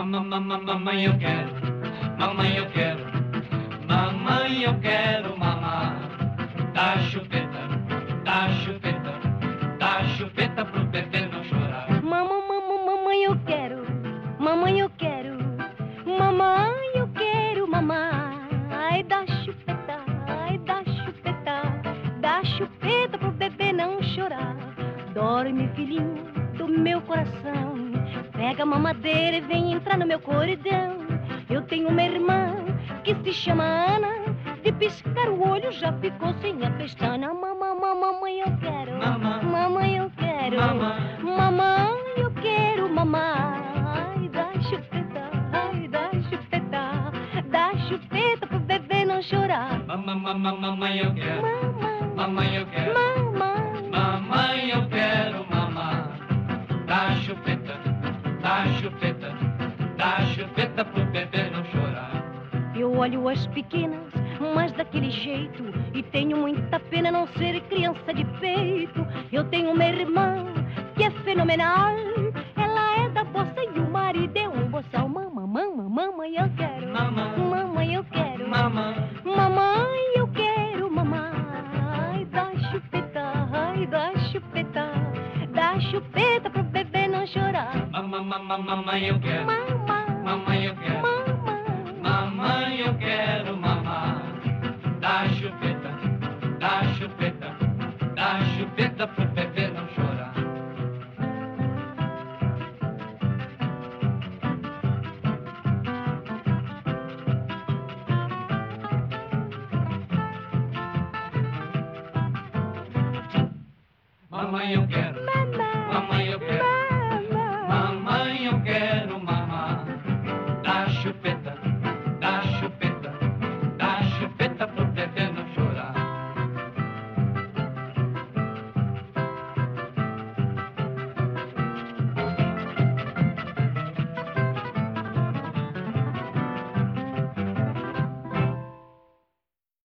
Mamãe, eu quero, mamãe, eu quero, mamãe, eu quero mamar. Dá chupeta, dá chupeta, dá chupeta pro bebê não chorar. Mamãe, eu quero, mamãe, eu quero, mamãe, eu quero mamar. Ai, dá chupeta, dá chupeta pro bebê não chorar. Dorme, filhinho do meu coração, pega a mamadeira e vem entrar no meu cordão. Eu tenho uma irmã que se chama Ana, de piscar o olho já ficou sem a pestana. Mamãe, eu quero, mamãe, eu quero, mamãe, eu quero mamar. Ai, dá chupeta, dá chupeta pro bebê não chorar. Mamãe, eu quero, mamãe, eu quero, mamãe, eu quero mamar. Dá chupeta, dá chupeta, dá chupeta pro bebê não chorar. Eu olho as pequenas, mas daquele jeito, e tenho muita pena não ser criança de peito. Eu tenho uma irmã que é fenomenal, ela é da bossa e o marido é um boçal. Mamãe, eu quero, mamãe, eu quero, mamãe, eu quero mamar. Ai, dá chupeta, dá chupeta pro bebê não chorar. Mamãe, eu quero, mamãe, eu quero, mamãe, eu quero mamar. Dá chupeta, dá chupeta, dá chupeta pro bebê não chorar. Mamãe, eu quero,